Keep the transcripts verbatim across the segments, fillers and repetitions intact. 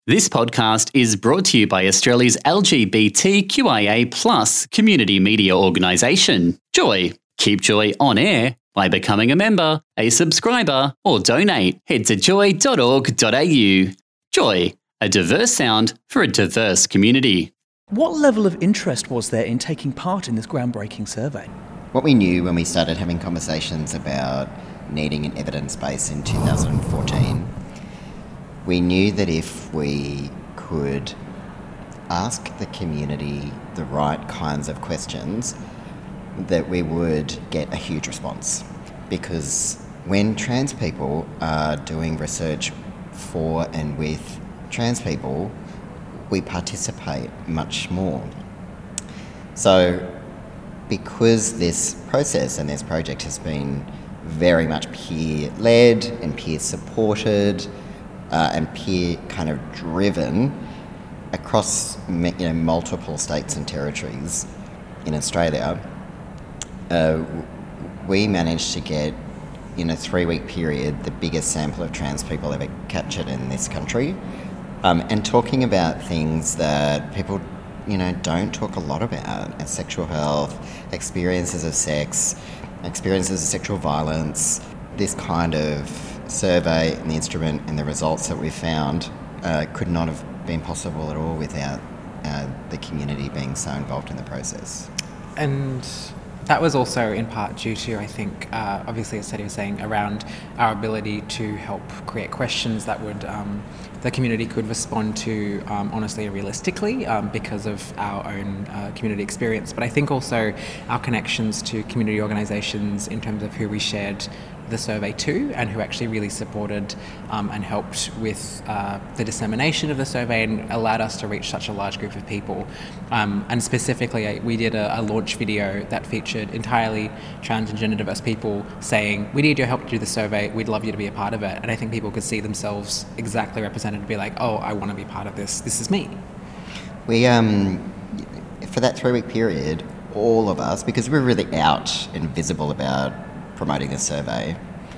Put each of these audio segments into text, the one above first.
This podcast is brought to you by Australia's L G B T Q I A plus community media organisation, Joy. Keep Joy on air by becoming a member, a subscriber, or donate. Head to joy dot org dot a u. Joy, a diverse sound for a diverse community. What level of interest was there in taking part in this groundbreaking survey? What we knew when we started having conversations about needing an evidence base in two thousand fourteen, we knew that if we could ask the community the right kinds of questions, that we would get a huge response. Because when trans people are doing research for and with trans people, we participate much more. So because this process and this project has been very much peer-led and peer-supported uh, and peer kind of driven across you know, multiple states and territories in Australia, uh, we managed to get, in a three-week period, the biggest sample of trans people ever captured in this country, um, and talking about things that people you know, don't talk a lot about, as sexual health, experiences of sex, experiences of sexual violence. This kind of survey and the instrument and the results that we found uh, could not have been possible at all without uh, the community being so involved in the process. And that was also in part due to, I think, uh, obviously, as Sadie was saying, around our ability to help create questions that would um, the community could respond to um, honestly and realistically um, because of our own uh, community experience. But I think also our connections to community organisations in terms of who we shared the survey to and who actually really supported um, and helped with uh, the dissemination of the survey and allowed us to reach such a large group of people. Um, and specifically, we did a, a launch video that featured entirely trans and gender diverse people saying, we need your help to do the survey, we'd love you to be a part of it. And I think people could see themselves exactly represented and be like, oh, I want to be part of this, this is me. We, um, for that three-week period, all of us, because we're really out and visible about promoting the survey,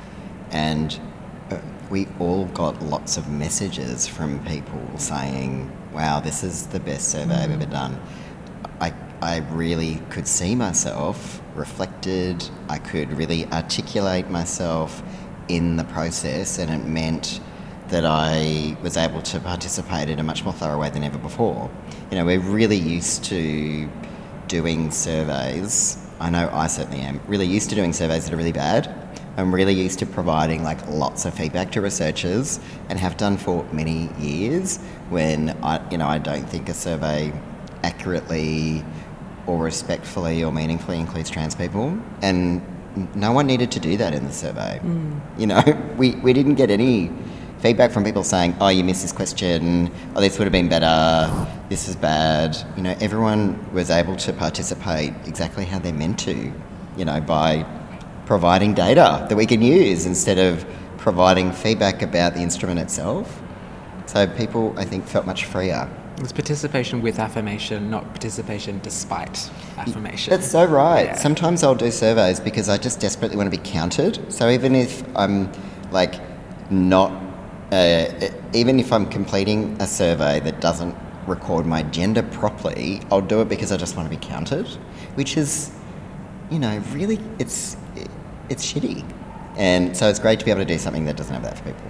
and uh, we all got lots of messages from people saying, wow, this is the best survey I've ever done. I, I really could see myself reflected, I could really articulate myself in the process, and it meant that I was able to participate in a much more thorough way than ever before. You know, we're really used to doing surveys, I know I certainly am, really used to doing surveys that are really bad. I'm really used to providing like lots of feedback to researchers and have done for many years when I, you know, I don't think a survey accurately or respectfully or meaningfully includes trans people. And no one needed to do that in the survey. Mm. You know, we, we didn't get any feedback from people saying, oh, you missed this question, oh, this would have been better, this is bad. You know, everyone was able to participate exactly how they're meant to, you know, by providing data that we can use instead of providing feedback about the instrument itself. So people, I think, felt much freer. It's participation with affirmation, not participation despite affirmation. That's so right. Yeah. Sometimes I'll do surveys because I just desperately want to be counted. So even if I'm, like, not Uh, even if I'm completing a survey that doesn't record my gender properly, I'll do it because I just want to be counted, which is, you know, really, it's it's shitty. And so it's great to be able to do something that doesn't have that for people.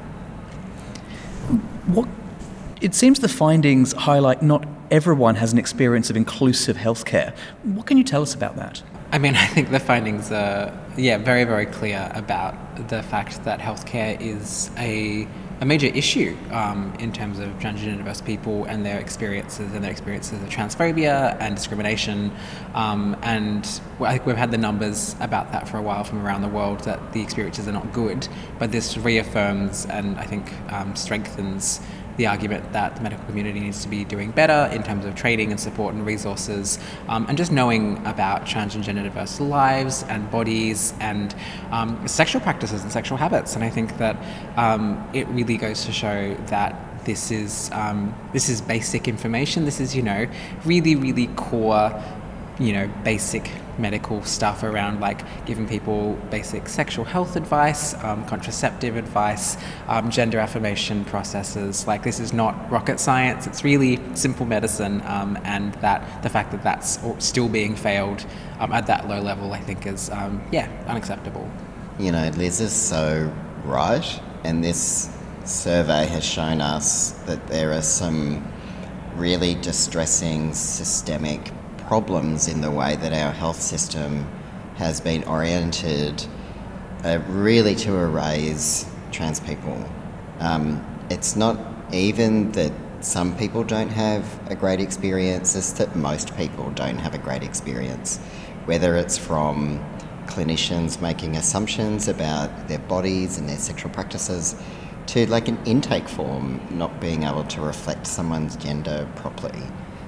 What it seems the findings highlight not everyone has an experience of inclusive healthcare. What can you tell us about that? I mean, I think the findings are, yeah, very, very clear about the fact that healthcare is a, a major issue um, in terms of transgender and diverse people and their experiences and their experiences of transphobia and discrimination. Um, and I think we've had the numbers about that for a while from around the world that the experiences are not good, but this reaffirms and I think um, strengthens the argument that the medical community needs to be doing better in terms of training and support and resources, um, and just knowing about trans and gender diverse lives and bodies and um, sexual practices and sexual habits. And I think that um, it really goes to show that this is um, this is basic information. This is, you know, really, really core, you know, basic medical stuff around like giving people basic sexual health advice, um, contraceptive advice, um, gender affirmation processes. Like, this is not rocket science, it's really simple medicine, um, and that the fact that that's still being failed um, at that low level, I think is, um, yeah, unacceptable. You know, Liz is so right, and this survey has shown us that there are some really distressing systemic problems in the way that our health system has been oriented uh, really to erase trans people. Um, it's not even that some people don't have a great experience, it's that most people don't have a great experience, whether it's from clinicians making assumptions about their bodies and their sexual practices to like an intake form not being able to reflect someone's gender properly.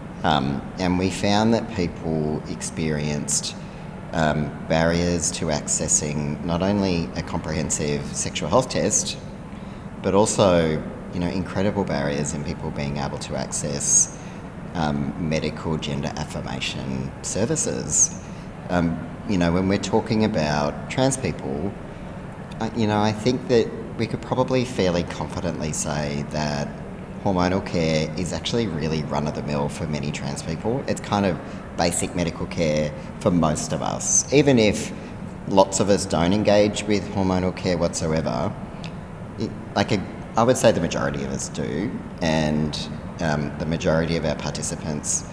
Um, and we found that people experienced um, barriers to accessing not only a comprehensive sexual health test, but also, you know, incredible barriers in people being able to access um, medical gender affirmation services. Um, you know, when we're talking about trans people, uh, you know, I think that we could probably fairly confidently say that hormonal care is actually really run-of-the-mill for many trans people. It's kind of basic medical care for most of us. Even if lots of us don't engage with hormonal care whatsoever, it, like a, I would say the majority of us do, and um, the majority of our participants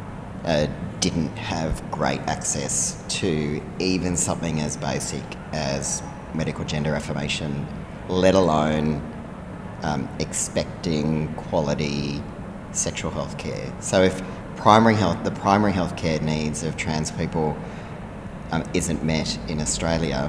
uh, didn't have great access to even something as basic as medical gender affirmation, let alone Um, expecting quality sexual health care. So if primary health, the primary health care needs of trans people um, isn't met in Australia,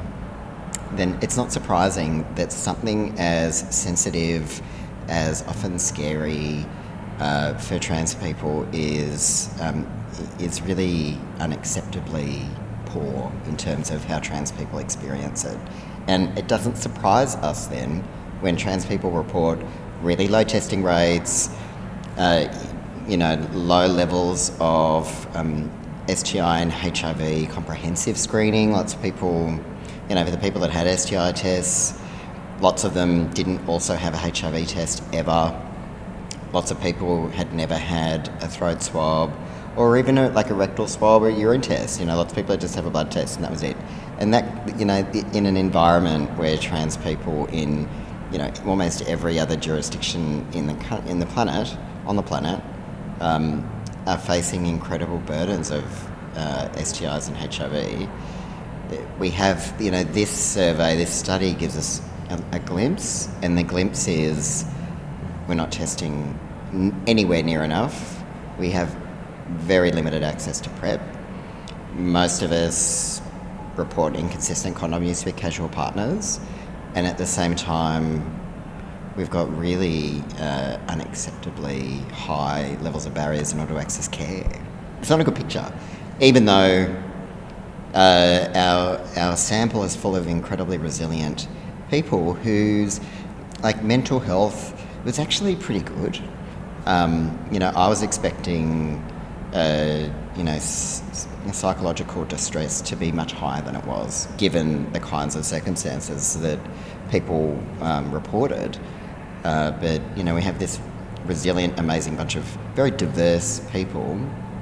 then it's not surprising that something as sensitive, as often scary uh, for trans people is um, is really unacceptably poor in terms of how trans people experience it. And it doesn't surprise us then when trans people report really low testing rates, uh, you know, low levels of um, S T I and H I V comprehensive screening. Lots of people, you know, for the people that had S T I tests, lots of them didn't also have a H I V test ever. Lots of people had never had a throat swab or even a, like a rectal swab or a urine test. You know, lots of people just have a blood test and that was it. And that, you know, in an environment where trans people in, you know, almost every other jurisdiction in the in the planet, on the planet, um, are facing incredible burdens of uh, S T Is and H I V. We have, you know, this survey, this study gives us a, a glimpse, and the glimpse is we're not testing n- anywhere near enough. We have very limited access to PrEP. Most of us report inconsistent condom use with casual partners. And at the same time, we've got really uh, unacceptably high levels of barriers in order to access care. It's not a good picture, even though uh, our our sample is full of incredibly resilient people whose like mental health was actually pretty good. Um, you know, I was expecting uh, you know s- psychological distress to be much higher than it was, given the kinds of circumstances that people um, reported. Uh, but, you know, we have this resilient, amazing bunch of very diverse people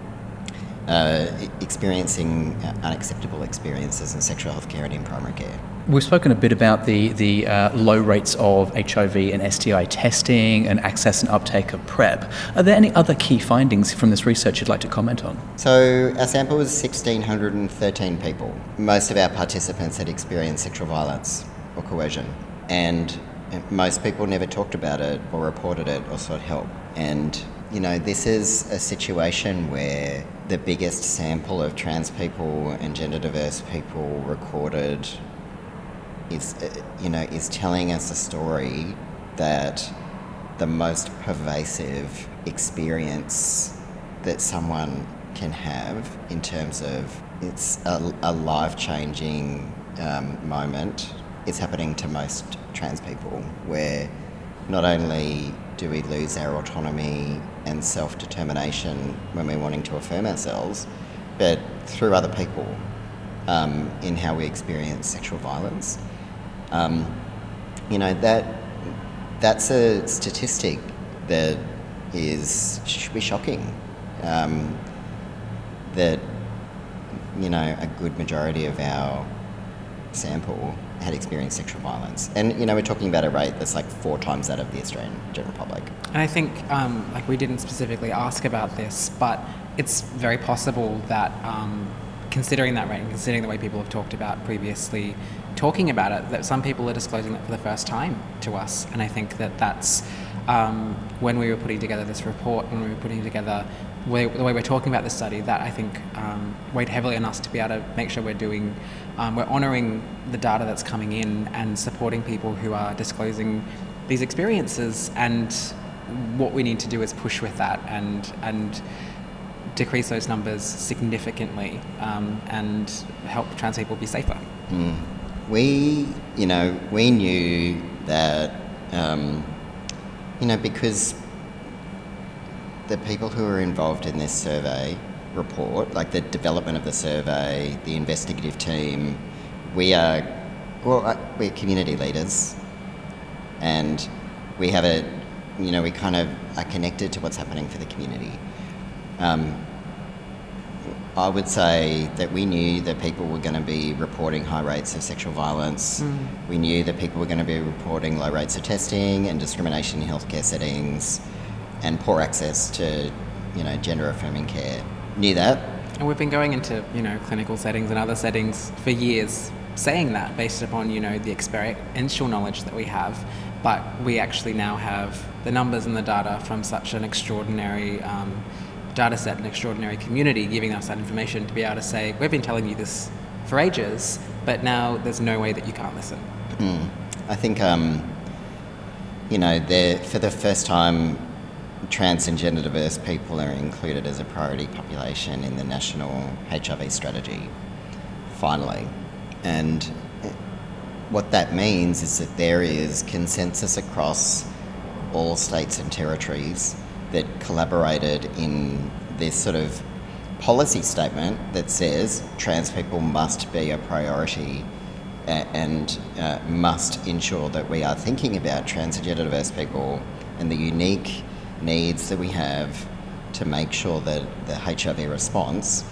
uh, experiencing unacceptable experiences in sexual health care and in primary care. We've spoken a bit about the, the uh, low rates of H I V and S T I testing and access and uptake of PrEP. Are there any other key findings from this research you'd like to comment on? So our sample was one thousand six hundred thirteen people. Most of our participants had experienced sexual violence or coercion, and most people never talked about it or reported it or sought help. And, you know, this is a situation where the biggest sample of trans people and gender diverse people recorded is, you know, is telling us a story that the most pervasive experience that someone can have in terms of it's a, a life-changing um, moment is happening to most trans people, where not only do we lose our autonomy and self-determination when we're wanting to affirm ourselves, but through other people. um, in how we experience sexual violence. Um, you know, that that's a statistic that is should be shocking. Um, that, you know, a good majority of our sample had experienced sexual violence. And, you know, we're talking about a rate that's like four times that of the Australian general public. And I think, um, like, we didn't specifically ask about this, but it's very possible that, um, considering that rate and considering the way people have talked about previously talking about it, that some people are disclosing it for the first time to us. And I think that that's, um, when we were putting together this report, when we were putting together way, the way we're talking about this study, that I think um, weighed heavily on us to be able to make sure we're doing, um, we're honouring the data that's coming in and supporting people who are disclosing these experiences. And what we need to do is push with that and and decrease those numbers significantly, um, and help trans people be safer. Mm. We, you know, we knew that, um, you know, because the people who are involved in this survey report, like the development of the survey, the investigative team, we are, well, uh, we're community leaders, and we have a, you know, we kind of are connected to what's happening for the community. Um, I would say that we knew that people were going to be reporting high rates of sexual violence. Mm. We knew that people were going to be reporting low rates of testing and discrimination in healthcare settings and poor access to, you know, gender-affirming care. Knew that. And we've been going into, you know, clinical settings and other settings for years saying that based upon, you know, the experiential knowledge that we have. But we actually now have the numbers and the data from such an extraordinary um, data set, an extraordinary community giving us that information to be able to say, we've been telling you this for ages, but now there's no way that you can't listen. Mm. I think, um, you know, for the first time, trans and gender diverse people are included as a priority population in the national H I V strategy, finally. And what that means is that there is consensus across all states and territories that collaborated in this sort of policy statement that says trans people must be a priority and uh, must ensure that we are thinking about trans and gender diverse people and the unique needs that we have to make sure that the H I V response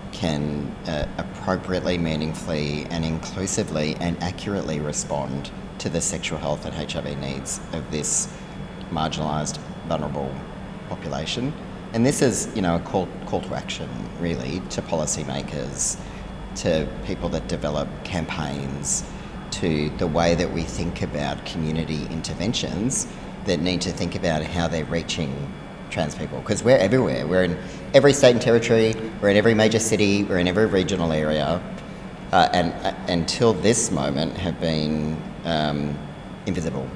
can uh, appropriately, meaningfully and inclusively and accurately respond to the sexual health and H I V needs of this marginalised, vulnerable population. And this is, you know, a call, call to action, really, to policymakers, to people that develop campaigns, to the way that we think about community interventions that need to think about how they're reaching trans people. Because we're everywhere. We're in every state and territory, we're in every major city, we're in every regional area, uh, and uh, until this moment have been um, invisible.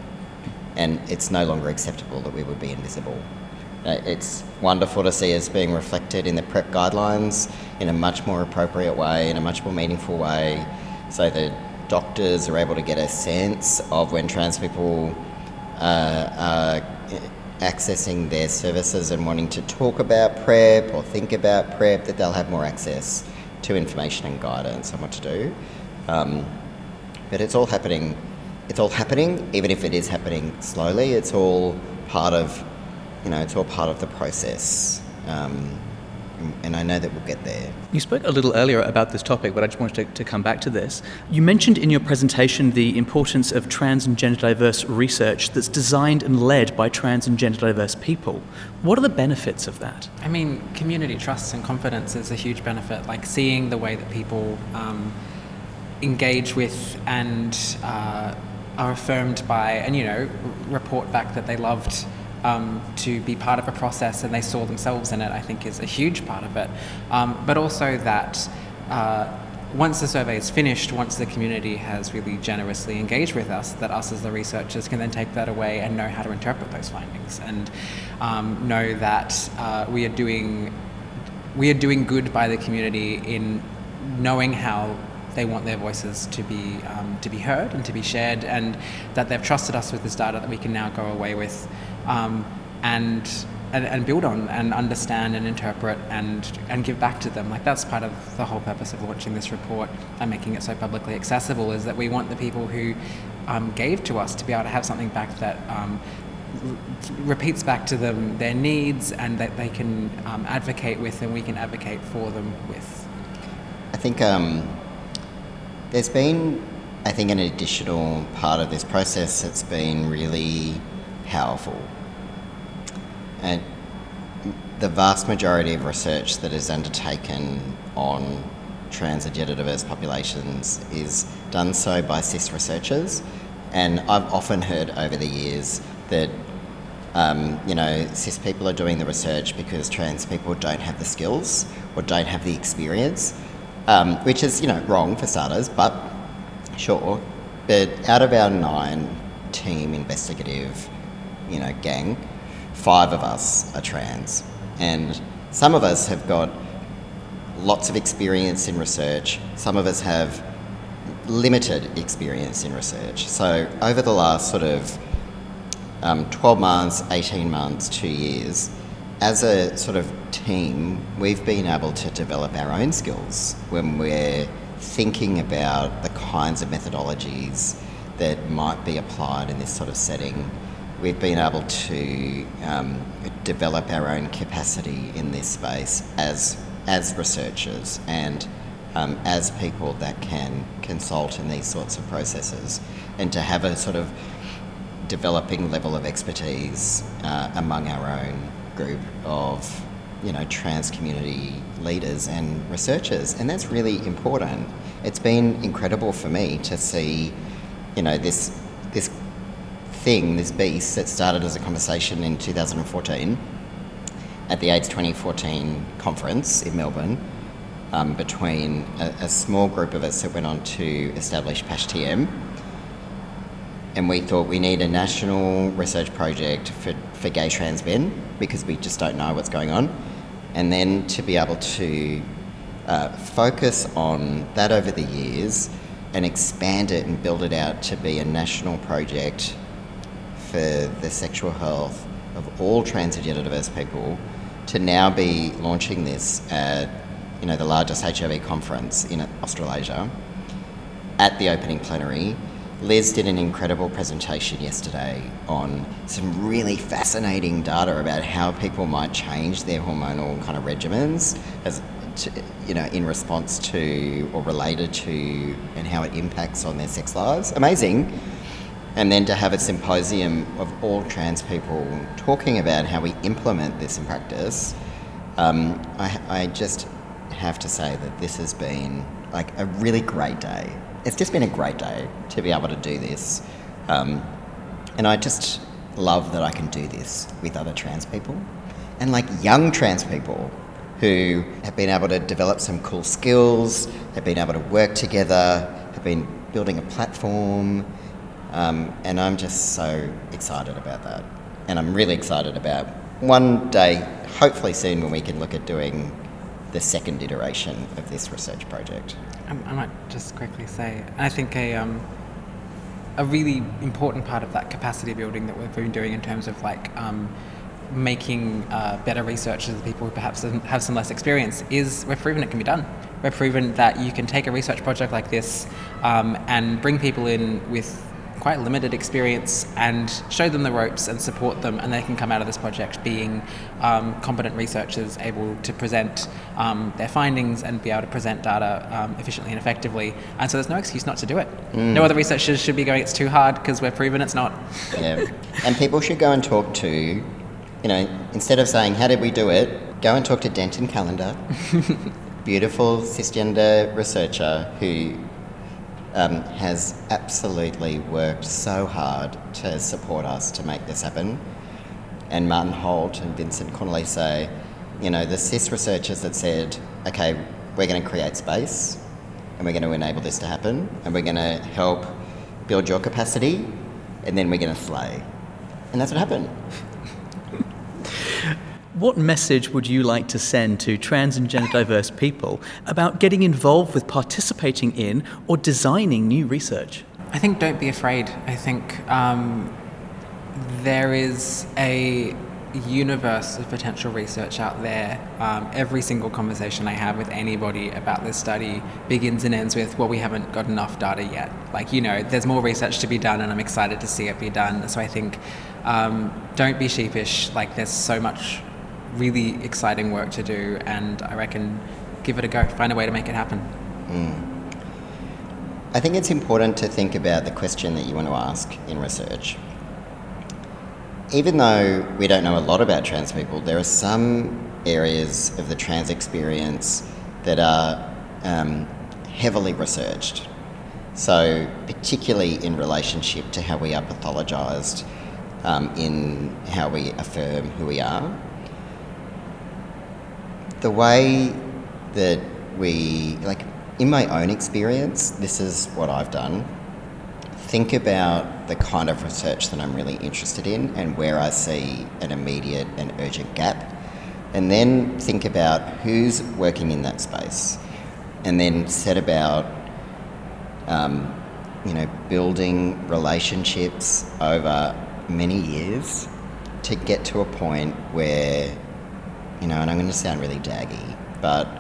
And it's no longer acceptable that we would be invisible. Uh, it's wonderful to see us being reflected in the PrEP guidelines in a much more appropriate way, in a much more meaningful way, so that doctors are able to get a sense of when trans people uh, are accessing their services and wanting to talk about PrEP or think about PrEP, that they'll have more access to information and guidance on what to do. Um, but it's all happening. It's all happening, even if it is happening slowly. It's all part of, you know, it's all part of the process. Um, and I know that we'll get there. You spoke a little earlier about this topic, but I just wanted to, to come back to this. You mentioned in your presentation the importance of trans and gender diverse research that's designed and led by trans and gender diverse people. What are the benefits of that? I mean, community trust and confidence is a huge benefit. Like seeing the way that people um, engage with and uh, are affirmed by, and, you know, report back that they loved Um, to be part of a process and they saw themselves in it, I think is a huge part of it. Um, but also that uh, once the survey is finished, once the community has really generously engaged with us, that us as the researchers can then take that away and know how to interpret those findings and um, know that uh, we are doing we are doing good by the community in knowing how they want their voices to be um, to be heard and to be shared, and that they've trusted us with this data that we can now go away with. Um, and and, and build on and understand and interpret and and give back to them. Like, that's part of the whole purpose of launching this report and making it so publicly accessible, is that we want the people who um, gave to us to be able to have something back that um, repeats back to them their needs, and that they can um, advocate with, and we can advocate for them with. I think um, there's been, I think, an additional part of this process that's been really powerful. And the vast majority of research that is undertaken on trans and gender diverse populations is done so by cis researchers. And I've often heard over the years that, um, you know, cis people are doing the research because trans people don't have the skills or don't have the experience, um, which is, you know, wrong for starters, but sure. But out of our nine team investigative, you know, gang, five of us are trans. And some of us have got lots of experience in research. Some of us have limited experience in research. So over the last sort of um, twelve months, eighteen months, two years, as a sort of team, we've been able to develop our own skills when we're thinking about the kinds of methodologies that might be applied in this sort of setting. We've been able to um, develop our own capacity in this space as as researchers and um, as people that can consult in these sorts of processes, and to have a sort of developing level of expertise uh, among our own group of, you know, trans community leaders and researchers, and that's really important. It's been incredible for me to see, you know, this this thing, this beast that started as a conversation in two thousand fourteen at the AIDS twenty fourteen conference in Melbourne, um, between a, a small group of us that went on to establish PASH-T M. And we thought we need a national research project for, for gay trans men, because we just don't know what's going on. And then to be able to uh, focus on that over the years and expand it and build it out to be a national project for the sexual health of all trans and gender diverse people, to now be launching this at, you know, the largest H I V conference in Australasia at the opening plenary. Liz did an incredible presentation yesterday on some really fascinating data about how people might change their hormonal kind of regimens as to, you know, in response to or related to, and how it impacts on their sex lives. Amazing. And then to have a symposium of all trans people talking about how we implement this in practice, um, I, I just have to say that this has been like a really great day. It's just been a great day to be able to do this. Um, and I just love that I can do this with other trans people, and like young trans people who have been able to develop some cool skills, have been able to work together, have been building a platform. Um, and I'm just so excited about that. And I'm really excited about one day, hopefully soon, when we can look at doing the second iteration of this research project. Um, I might just quickly say, I think a um, a really important part of that capacity building that we've been doing in terms of like um, making uh, better researchers, the people who perhaps have some less experience, is we've proven it can be done. We've proven that you can take a research project like this um, and bring people in with quite limited experience and show them the ropes and support them, and they can come out of this project being um, competent researchers, able to present um, their findings and be able to present data um, efficiently and effectively. And so there's no excuse not to do it. Mm. No other researchers should be going, it's too hard, because we're proven it's not. Yeah, and people should go and talk to, you know, instead of saying, how did we do it, go and talk to Denton Callender, beautiful cisgender researcher who Um, has absolutely worked so hard to support us to make this happen. And Martin Holt and Vincent Cornelise, you know, the cis researchers that said, okay, we're going to create space and we're going to enable this to happen, and we're going to help build your capacity, and then we're going to slay. And that's what happened. What message would you like to send to trans and gender diverse people about getting involved with participating in or designing new research? I think don't be afraid. I think um, there is a universe of potential research out there. Um, every single conversation I have with anybody about this study begins and ends with, well, we haven't got enough data yet. Like, you know, there's more research to be done and I'm excited to see it be done. So I think um, don't be sheepish. Like, there's so much really exciting work to do, and I reckon give it a go. Find a way to make it happen. Mm. I think it's important to think about the question that you want to ask in research. Even though we don't know a lot about trans people, there are some areas of the trans experience that are um, heavily researched. So particularly in relationship to how we are pathologised, um, in how we affirm who we are. The way that we, like in my own experience, this is what I've done. Think about the kind of research that I'm really interested in and where I see an immediate and urgent gap. And then think about who's working in that space. And then set about, um, you know, building relationships over many years to get to a point where, you know, and I'm going to sound really daggy, but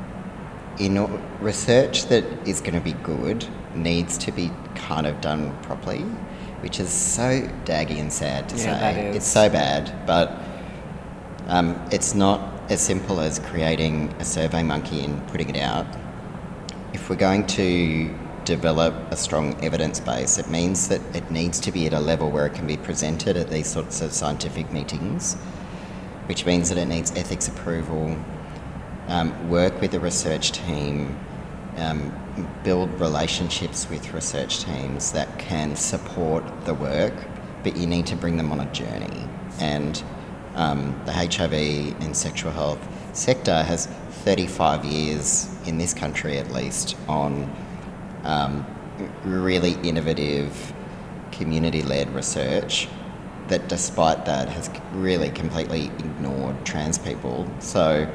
in research that is going to be good needs to be kind of done properly, which is so daggy and sad to yeah, say. That is. It's so bad, but um, it's not as simple as creating a survey monkey and putting it out. If we're going to develop a strong evidence base, it means that it needs to be at a level where it can be presented at these sorts of scientific meetings, which means that it needs ethics approval, um, work with the research team, um, build relationships with research teams that can support the work, but you need to bring them on a journey. And um, the H I V and sexual health sector has thirty-five years, in this country at least, on um, really innovative community-led research that despite that has really completely ignored trans people. So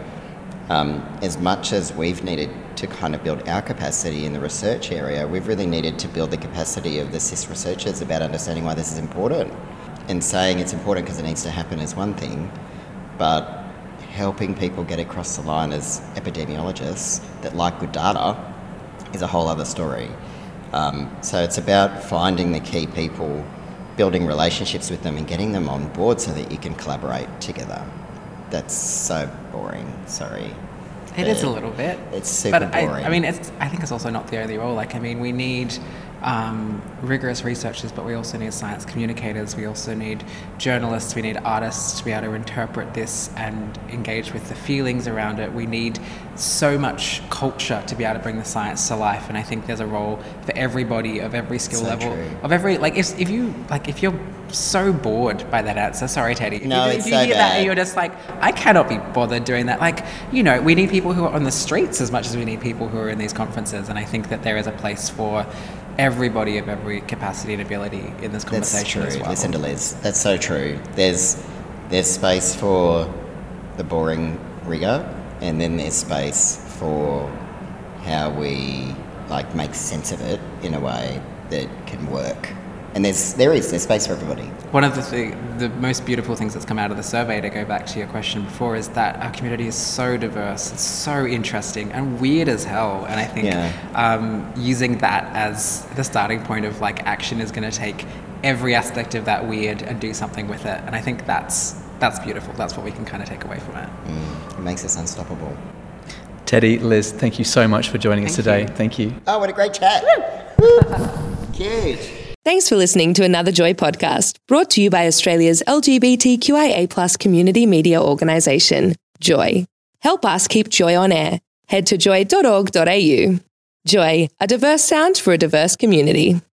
um, as much as we've needed to kind of build our capacity in the research area, we've really needed to build the capacity of the cis researchers about understanding why this is important. And saying it's important because it needs to happen is one thing, but helping people get across the line as epidemiologists that like good data is a whole other story. Um, so it's about finding the key people, building relationships with them and getting them on board so that you can collaborate together. That's so boring, sorry. It is a little bit. It's super but boring. I, I mean, it's, I think it's also not the only role. Like, I mean, we need um, rigorous researchers, but we also need science communicators. We also need journalists. We need artists to be able to interpret this and engage with the feelings around it. We need so much culture to be able to bring the science to life. And I think there's a role for everybody of every skill So level, true. of every like. If if you like, if you're so bored by that answer, sorry, Teddy. If No, you, it's if you so hear that and bad. you're just like, I cannot be bothered doing that. Like, you know, we need people who are on the streets as much as we need people who are in these conferences. And I think that there is a place for everybody of every capacity and ability in this conversation That's as true. well. Listen to Liz. That's so true. There's there's space for the boring rigor, and then there's space for how we like make sense of it in a way that can work. And there's there is there's space for everybody. One of the th- the most beautiful things that's come out of the survey, to go back to your question before, is that our community is so diverse, it's so interesting and weird as hell. And I think Yeah. um, using that as the starting point of like action is going to take every aspect of that weird and do something with it. And I think that's that's beautiful. That's what we can kind of take away from it. Mm, it makes us unstoppable. Teddy, Liz, thank you so much for joining us Thank today. you. Thank you. Oh, what a great chat! Huge. Thanks for listening to another Joy podcast, brought to you by Australia's L G B T Q I A plus community media organisation, Joy. Help us keep Joy on air. Head to joy dot org dot a u. Joy, a diverse sound for a diverse community.